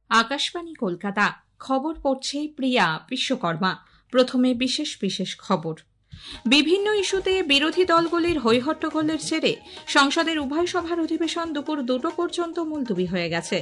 আকাশবাণী কলকাতা। খবর পড়ছে প্রিয়া বিশ্বকর্মা। প্রথমে বিশেষ বিশেষ খবর। বিভিন্ন ইস্যুতে বিরোধী দলগুলির হৈহট্টগোলের জেরে সংসদের উভয় সভার অধিবেশন দুপুর 2টা পর্যন্ত মুলতবি হয়ে গেছে।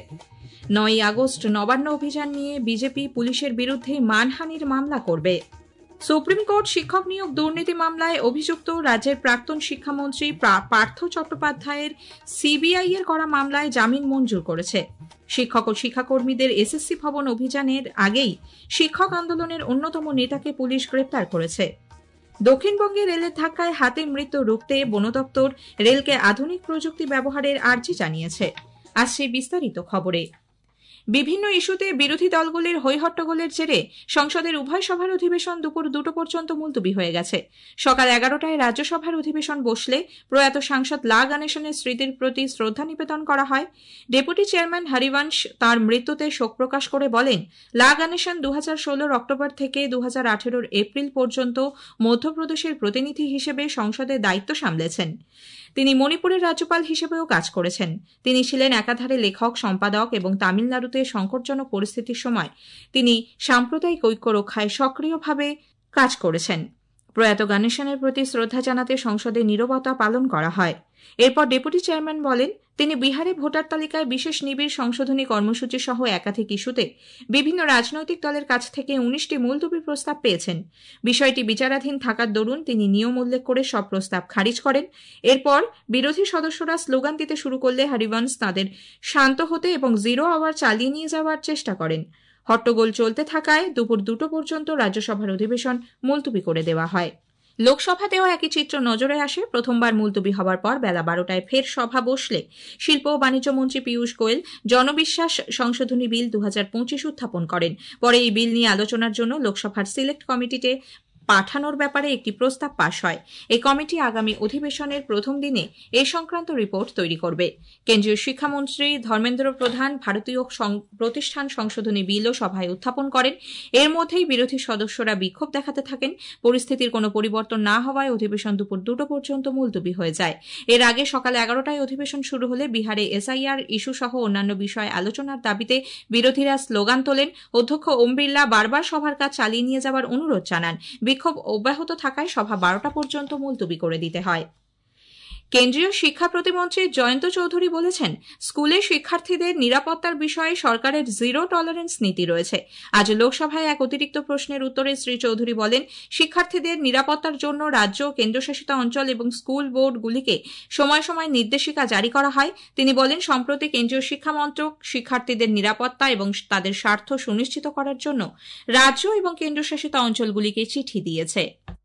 9 আগস্ট নবান্ন অভিযান নিয়ে বিজেপি পুলিশের বিরুদ্ধে মানহানির মামলা করবে। সুপ্রিম কোর্ট শিক্ষক নিয়োগ দুর্নীতি মামলায় অভিযুক্ত রাজ্যের প্রাক্তন শিক্ষামন্ত্রী পার্থ চট্টোপাধ্যায়ের সিবিআই এর করা মামলায় জামিন মঞ্জুর করেছে। শিক্ষক ও শিক্ষাকর্মীদের এসএসসি ভবন অভিযানের আগেই শিক্ষক আন্দোলনের অন্যতম নেতাকে পুলিশ গ্রেপ্তার করেছে। দক্ষিণবঙ্গে রেলের ধাক্কায় হাতির মৃত্যু রুখতে বন দপ্তর রেলকে আধুনিক প্রযুক্তি ব্যবহারের আর্জি জানিয়েছে। আসছে বিস্তারিত খবরে। বিভিন্ন ইস্যুতে বিরোধী দলগুলির হৈহট্টগোলের জেরে সংসদের উভয় সভার অধিবেশন দুপুর 2টা পর্যন্ত মুলতবি হয়ে গেছে। সকাল 11টায় রাজ্যসভার অধিবেশন বসলে প্রয়াত সাংসদ লা গণেশনের স্মৃতির প্রতি শ্রদ্ধা নিবেদন করা হয়। ডেপুটি চেয়ারম্যান হরিবংশ তাঁর মৃত্যুতে শোক প্রকাশ করে বলেন, লা গণেশন 2016 অক্টোবর থেকে 2018 এপ্রিল পর্যন্ত মধ্যপ্রদেশের প্রতিনিধি হিসেবে সংসদে দায়িত্ব সামলেছেন। তিনি মণিপুরের রাজ্যপাল হিসেবেও কাজ করেছেন। তিনি ছিলেন একাধারে লেখক, সম্পাদক এবং তামিলনাড়ুতে সংকটজনক পরিস্থিতির সময় তিনি সাম্প্রদায়িক ঐক্য রক্ষায় সক্রিয়ভাবে কাজ করেছেন। প্রয়াত গণেশনের প্রতি শ্রদ্ধা জানাতে সংসদে নীরবতা পালন করা হয়। এরপর ডেপুটি চেয়ারম্যান বলেন, তিনি বিহারে ভোটার তালিকায় বিশেষ নিবিড় সংশোধনী কর্মসূচি সহ একাধিক ইস্যুতে বিভিন্ন রাজনৈতিক দলের কাছ থেকে 19টি মুলতবি প্রস্তাব পেয়েছেন। বিষয়টি বিচারাধীন থাকার দরুন তিনি নিয়ম উল্লেখ করে সব প্রস্তাব খারিজ করেন। এরপর বিরোধী সদস্যরা স্লোগান দিতে শুরু করলে হরিবংশ তাঁদের শান্ত হতে এবং 0 আওয়ার চালিয়ে নিয়ে যাওয়ার চেষ্টা করেন। হট্টগোল চলতে থাকায় দুপুর 2টা পর্যন্ত রাজ্যসভার অধিবেশন মুলতবি করে দেওয়া হয়। লোকসভাতেও একই চিত্র নজরে আসে। প্রথমবার মুলতবি হওয়ার পর বেলা 12টায় ফের সভা বসলে শিল্প ও বাণিজ্য মন্ত্রী পীযূষ গোয়েল জনবিশ্বাস সংশোধনী বিল 2025 উত্থাপন করেন। পরে এই বিল নিয়ে আলোচনার জন্য লোকসভার সিলেক্ট কমিটিতে পাঠানোর ব্যাপারে একটি প্রস্তাব পাশ হয়। এই কমিটি আগামী অধিবেশনের প্রথম দিনে এ সংক্রান্ত রিপোর্ট তৈরি করবে। কেন্দ্রীয় শিক্ষামন্ত্রী ধর্মেন্দ্র প্রধান ভারতীয় প্রতিষ্ঠান সংশোধনী বিলও সভায় উত্থাপন করেন। এর মধ্যেই বিরোধী সদস্যরা বিক্ষোভ দেখাতে থাকেন। পরিস্থিতির কোনো পরিবর্তন না হওয়ায় অধিবেশন দুপুর 2টা পর্যন্ত মুলতবি হয়ে যায়। এর আগে সকাল 11টায় অধিবেশন শুরু হলে বিহারে এসআইআর ইস্যু সহ অন্যান্য বিষয়ে আলোচনার দাবিতে বিরোধীরা স্লোগান তোলেন। অধ্যক্ষ ওম বিড়লা বারবার সভার কাজ চালিয়ে নিয়ে যাওয়ার অনুরোধ জানান। বিক্ষোভ অব্যাহত থাকায় সভা 12টা পর্যন্ত মুলতবি করে দিতে হয়। কেন্দ্রীয় শিক্ষা প্রতিমন্ত্রী জয়ন্ত চৌধুরী বলেছেন, স্কুলে শিক্ষার্থীদের নিরাপত্তার বিষয়ে সরকারের 0 টলারেন্স নীতি রয়েছে। আজ লোকসভায় এক অতিরিক্ত প্রশ্নের উত্তরে শ্রী চৌধুরী বলেন, শিক্ষার্থীদের নিরাপত্তার জন্য রাজ্য, কেন্দ্রশাসিত অঞ্চল এবং স্কুল বোর্ডগুলিকে সময় সময় নির্দেশিকা জারি করা হয়। তিনি বলেন, সম্প্রতি কেন্দ্রীয় শিক্ষা মন্ত্রক শিক্ষার্থীদের নিরাপত্তা এবং তাদের স্বার্থ সুনিশ্চিত করার জন্য রাজ্য এবং কেন্দ্রশাসিত অঞ্চলগুলিকে চিঠি দিয়েছে।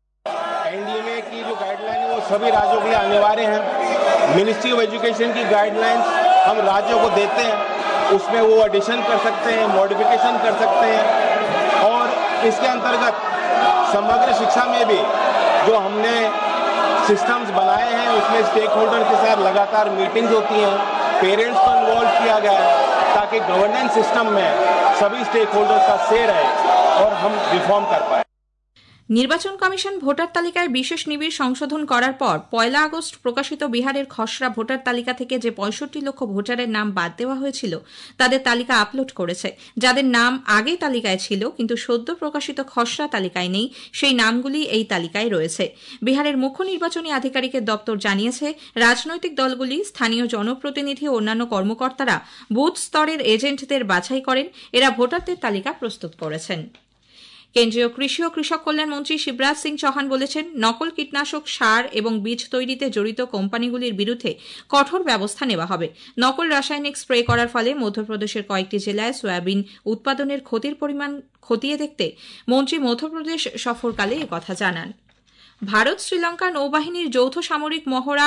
एनडीएमए की जो गाइडलाइन है वो सभी राज्यों के लिए अनिवार्य है। मिनिस्ट्री ऑफ एजुकेशन की गाइडलाइंस हम राज्यों को देते हैं, उसमें वो एडिशन कर सकते हैं, मॉडिफिकेशन कर सकते हैं। और इसके अंतर्गत समग्र शिक्षा में भी जो हमने सिस्टम्स बनाए हैं उसमें स्टेक होल्डर के साथ लगातार मीटिंग्स होती हैं, पेरेंट्स को इन्वॉल्व किया गया है ताकि गवर्नेंस सिस्टम में सभी स्टेक होल्डर्स का से रहे और हम रिफॉर्म कर पाए। নির্বাচন কমিশন ভোটার তালিকায় বিশেষ নিবিড় সংশোধন করার পর 1 আগস্ট প্রকাশিত বিহারের খসড়া ভোটার তালিকা থেকে যে 65 লক্ষ ভোটারের নাম বাদ দেওয়া হয়েছিল তাদের তালিকা আপলোড করেছে। যাদের নাম আগে তালিকায় ছিল কিন্তু সদ্য প্রকাশিত খসড়া তালিকায় নেই, সেই নামগুলি এই তালিকায় রয়েছে। বিহারের মুখ্য নির্বাচনী আধিকারিকের দপ্তর জানিয়েছে, রাজনৈতিক দলগুলি, স্থানীয় জনপ্রতিনিধি ও অন্যান্য কর্মকর্তারা বুথ স্তরের এজেন্টদের বাছাই করেন। এরা ভোটারদের তালিকা প্রস্তুত করেছেন। কেন্দ্রীয় কৃষি ও কৃষক কল্যাণ মন্ত্রী শিবরাজ সিং চৌহান বলেছেন, নকল কীটনাশক, সার এবং বীজ তৈরিতে জড়িত কোম্পানিগুলির বিরুদ্ধে কঠোর ব্যবস্থা নেওয়া হবে। নকল রাসায়নিক স্প্রে করার ফলে মধ্যপ্রদেশের কয়েকটি জেলায় সয়াবিন উৎপাদনের ক্ষতির পরিমাণ খতিয়ে দেখতে মন্ত্রী মধ্যপ্রদেশ সফরকালে একথা জানান। ভারত শ্রীলঙ্কা নৌবাহিনীর যৌথ সামরিক মহড়া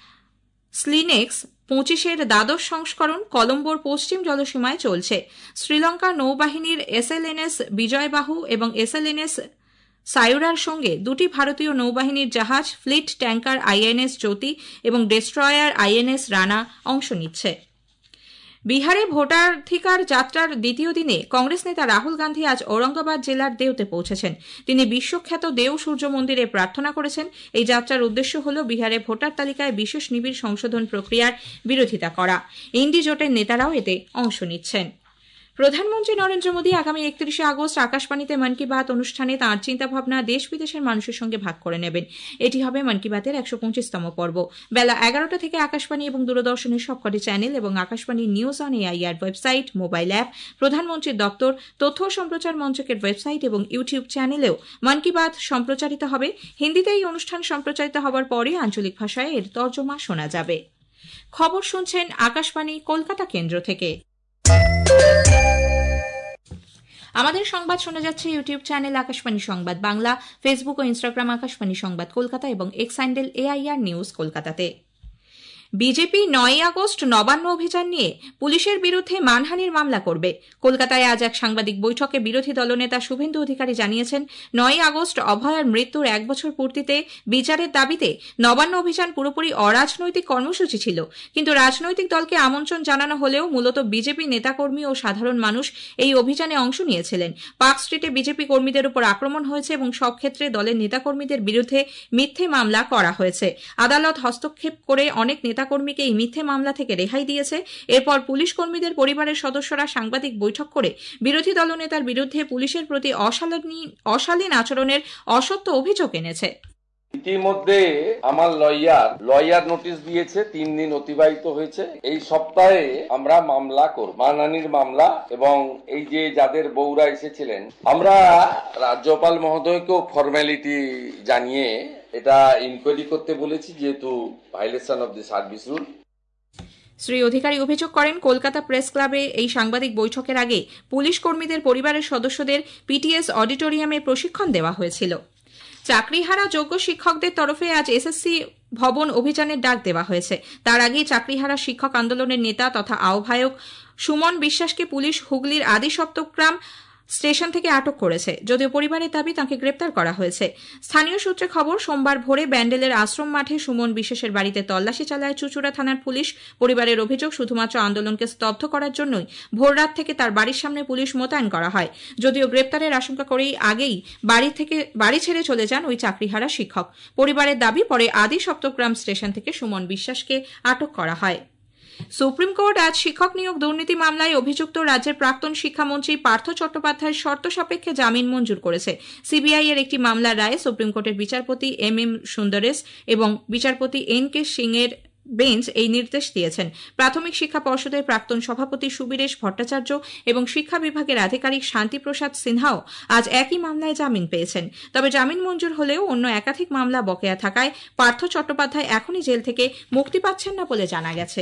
স্লিনেক্স 25-এর দ্বাদশ সংস্করণ কলম্বোর পশ্চিম জলসীমায় চলছে। শ্রীলঙ্কা নৌবাহিনীর এসএলএনএস বিজয়বাহু এবং এসএলএনএস সায়ুরার সঙ্গে 2টি ভারতীয় নৌবাহিনীর জাহাজ, ফ্লিট ট্যাঙ্কার আইএনএস জ্যোতি এবং ডেস্ট্রয়ার আইএনএস রানা অংশ নিচ্ছে। বিহারে ভোটাধিকার যাত্রার দ্বিতীয় দিনে কংগ্রেস নেতা রাহুল গান্ধী আজ ঔরঙ্গাবাদ জেলার দেওতে পৌঁছেছেন। তিনি বিশ্বখ্যাত দেও সূর্য মন্দিরে প্রার্থনা করেছেন। এই যাত্রার উদ্দেশ্য হল বিহারে ভোটার তালিকায় বিশেষ নিবিড় সংশোধন প্রক্রিয়ার বিরোধিতা করা। ইন্ডি জোটের নেতারাও এতে অংশ নিচ্ছেন। প্রধানমন্ত্রী নরেন্দ্র মোদী আগামী 31শে আগস্ট আকাশবাণীতে মন কি বাত অনুষ্ঠানে তাঁর চিন্তাভাবনা দেশ বিদেশের মানুষের সঙ্গে ভাগ করে নেবেন। এটি হবে মন কি বাতের 125তম পর্ব। বেলা 11টা থেকে আকাশবাণী এবং দূরদর্শনের সবকটি চ্যানেল এবং Akashvani news on AIR website, mobile app, প্রধানমন্ত্রীর দপ্তর, তথ্য ও সম্প্রচার মন্ত্রকের ওয়েবসাইট এবং ইউটিউব চ্যানেলেও মন কি বাত সম্প্রচারিত হবে। হিন্দিতে এই অনুষ্ঠান সম্প্রচারিত হওয়ার পরে আঞ্চলিক ভাষায় এর তর্জমা শোনা যাবে। খবর শুনছেন আকাশবাণী কলকাতা কেন্দ্র থেকে। আমাদের সংবাদ শোনা যাচ্ছে ইউটিউব চ্যানেল আকাশবাণী সংবাদ বাংলা, ফেসবুক ও ইনস্টাগ্রাম আকাশবাণী সংবাদ কলকাতা এবং এক্স হ্যান্ডেল এআইআর নিউজ কলকাতাতে। বিজেপি 9ই আগস্ট নবান্ন অভিযান নিয়ে পুলিশের বিরুদ্ধে মানহানির মামলা করবে। কলকাতায় আজ এক সাংবাদিক বৈঠকে বিরোধী দলনেতা শুভেন্দু অধিকারী জানিয়েছেন, 9ই আগস্ট অভয়ার মৃত্যুর 1 বছর পূর্তিতে বিচারের দাবিতে নবান্ন অভিযান পুরোপুরি অরাজনৈতিক কর্মসূচি ছিল, কিন্তু রাজনৈতিক দলকে আমন্ত্রণ জানানো হলেও মূলত বিজেপি নেতাকর্মী ও সাধারণ মানুষ এই অভিযানে অংশ নিয়েছিলেন। পার্ক স্ট্রিটে বিজেপি কর্মীদের উপর আক্রমণ হয়েছে এবং সব ক্ষেত্রে দলের নেতাকর্মীদের বিরুদ্ধে মিথ্যে মামলা করা হয়েছে। আদালত হস্তক্ষেপ করে অনেক নেতাকর্মীকে এই মিথ্যে মামলা থেকে রেহাই দিয়েছে। এরপর পুলিশ কর্মীদের পরিবারের সদস্যরা সাংবাদিক বৈঠক করে বিরোধী দলনেতার বিরুদ্ধে পুলিশের প্রতি অশালীন আচরণের অসত্য অভিযোগ এনেছে। ইতিমধ্যে আমার লয়ার নোটিশ দিয়েছে, 3 দিন অতিবাহিত হয়েছে। এই সপ্তাহে আমরা মামলা করব, মানহানির মামলা। এবং এই যে যাদের বউরা এসেছিলেন, আমরা রাজ্যপাল মহোদয়কেও ফর্মালিটি জানিয়ে এটা ইনকোয়ারি করতে বলেছি, যেহেতু violation of the service rule. Shri Adhikari অভিযোগ করেন, কলকাতা প্রেস ক্লাবে এই সাংবাদিক বৈঠকের আগে পুলিশ কর্মীদের পরিবারের সদস্যদের পিটিএস অডিটোরিয়ামে প্রশিক্ষণ দেওয়া হয়েছিল। চাকরিহারা যোগ্য শিক্ষকদের তরফে আজ এসএসসি ভবন অভিযানের ডাক দেওয়া হয়েছে। তার আগেই চাকরিহারা শিক্ষক আন্দোলনের নেতা তথা আহ্বায়ক সুমন বিশ্বাসকে পুলিশ হুগলির আদি সপ্তগ্রাম স্টেশন থেকে আটক করেছে, যদিও পরিবারের দাবি তাঁকে গ্রেপ্তার করা হয়েছে। স্থানীয় সূত্রে খবর, সোমবার ভোরে ব্যান্ডেলের আশ্রম মাঠে সুমন বিশ্বাসের বাড়িতে তল্লাশি চালায় চুঁচুড়া থানার পুলিশ। পরিবারের অভিযোগ, শুধুমাত্র আন্দোলনকে স্তব্ধ করার জন্যই ভোররাত থেকে তার বাড়ির সামনে পুলিশ মোতায়েন করা হয়। যদিও গ্রেপ্তারের আশঙ্কা করেই আগেই বাড়ি ছেড়ে চলে যান ওই চাকরিহারা শিক্ষক। পরিবারের দাবি, পরে আদি সপ্তগ্রাম স্টেশন থেকে সুমন বিশ্বাসকে আটক করা হয়। সুপ্রিম কোর্ট আজ শিক্ষক নিয়োগ দুর্নীতি মামলায় অভিযুক্ত রাজ্যের প্রাক্তন শিক্ষামন্ত্রী পার্থ চট্টোপাধ্যায়ের শর্ত সাপেক্ষে জামিন মঞ্জুর করেছে। সিবিআই এর একটি মামলার রায়ে সুপ্রিম কোর্টের বিচারপতি এম সুন্দরেশ এবং বিচারপতি এন.কে সিং এর বেঞ্চ এই নির্দেশ দিয়েছেন। প্রাথমিক শিক্ষা পর্ষদের প্রাক্তন সভাপতি সুবীরেশ ভট্টাচার্য এবং শিক্ষা বিভাগের আধিকারিক শান্তিপ্রসাদ সিনহাও আজ একই মামলায় জামিন পেয়েছেন। তবে জামিন মঞ্জুর হলেও অন্য একাধিক মামলা বকেয়া থাকায় পার্থ চট্টোপাধ্যায় এখনই জেল থেকে মুক্তি পাচ্ছেন না বলে জানা গেছে।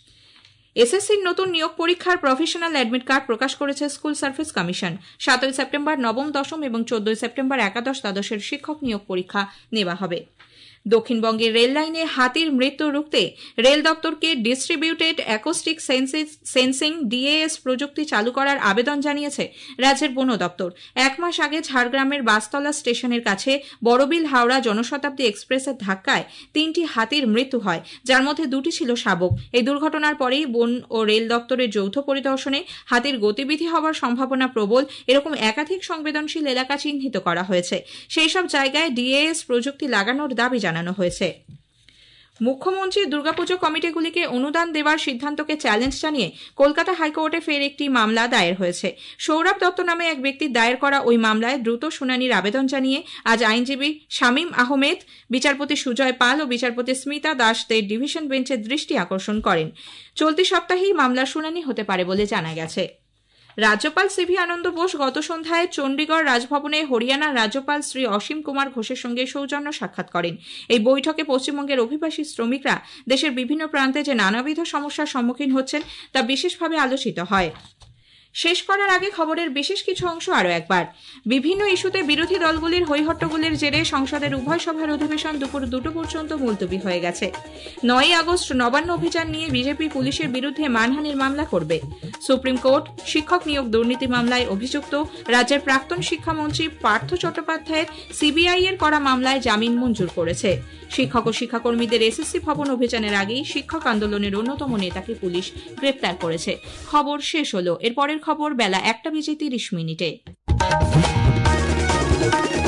এসএসসির নতুন নিয়োগ পরীক্ষার প্রফেশনাল অ্যাডমিট কার্ড প্রকাশ করেছে স্কুল সার্ভিস কমিশন। 7ই সেপ্টেম্বর নবম, দশম এবং 14ই সেপ্টেম্বর একাদশ দ্বাদশের শিক্ষক নিয়োগ পরীক্ষা নেওয়া হবে। দক্ষিণবঙ্গের রেল লাইনে হাতির মৃত্যু রুখতে রেল দপ্তরকে ডিস্ট্রিবিউটেড অ্যাকোস্টিক সেন্সিং ডিএএস প্রযুক্তি চালু করার আবেদন জানিয়েছে রাজ্যের বন দপ্তর। 1 মাস আগে ঝাড়গ্রামের বাসতলা স্টেশনের কাছে বড়বিল হাওড়া জনশতাব্দী এক্সপ্রেসের ধাক্কায় 3টি হাতির মৃত্যু হয়, যার মধ্যে 2টি ছিল শাবক। এই দুর্ঘটনার পরেই বন ও রেল দপ্তরের যৌথ পরিদর্শনে হাতির গতিবিধি হওয়ার সম্ভাবনা প্রবল এরকম একাধিক সংবেদনশীল এলাকা চিহ্নিত করা হয়েছে। সেই সব জায়গায় ডিএএস প্রযুক্তি লাগানোর দাবি জানানো হয়েছে। মুখ্যমন্ত্রী দুর্গাপুজো কমিটিগুলিকে অনুদান দেওয়ার সিদ্ধান্তকে চ্যালেঞ্জ জানিয়ে কলকাতা হাইকোর্টে ফের একটি মামলা দায়ের হয়েছে। সৌরভ দত্ত নামে এক ব্যক্তির দায়ের করা ওই মামলায় দ্রুত শুনানির আবেদন জানিয়ে আজ আইনজীবী শামীম আহমেদ, বিচারপতি সুজয় পাল ও বিচারপতি স্মিতা দাসদের ডিভিশন বেঞ্চের দৃষ্টি আকর্ষণ করেন। চলতি সপ্তাহেই মামলার শুনানি হতে পারে বলে জানা গেছে। রাজ্যপাল সিভি আনন্দ বোস গত সন্ধ্যায় চণ্ডীগড় রাজভবনে হরিয়ানার রাজ্যপাল শ্রী অসীম কুমার ঘোষের সঙ্গে সৌজন্য সাক্ষাৎ করেন। এই বৈঠকে পশ্চিমবঙ্গের অভিবাসী শ্রমিকরা দেশের বিভিন্ন প্রান্তে যে নানাবিধ সমস্যার সম্মুখীন হচ্ছেন তা বিশেষভাবে আলোচিত হয়। শেষ করার আগে খবরের বিশেষ কিছু অংশ আরও একবার। বিভিন্ন ইস্যুতে বিরোধী দলগুলির হৈহট্টগোলের জেরে সংসদের উভয় সভার অধিবেশন দুপুর 2টা পর্যন্ত মুলতবি হয়ে গেছে। 9ই আগস্ট নবান্ন অভিযান নিয়ে বিজেপি পুলিশের বিরুদ্ধে মানহানির মামলা করবে। সুপ্রিম কোর্ট শিক্ষক নিয়োগ দুর্নীতি মামলায় অভিযুক্ত রাজ্যের প্রাক্তন শিক্ষামন্ত্রী পার্থ চট্টোপাধ্যায়ের সিবিআই এর করা মামলায় জামিন মঞ্জুর করেছে। শিক্ষক ও শিক্ষাকর্মীদের এসএসসি ভবন অভিযানের আগেই শিক্ষক আন্দোলনের অন্যতম নেতাকে পুলিশ গ্রেপ্তার করেছে। খবর শেষ হলো। এরপরের খবর বেলা 1টা বেজে 30 মিনিটে।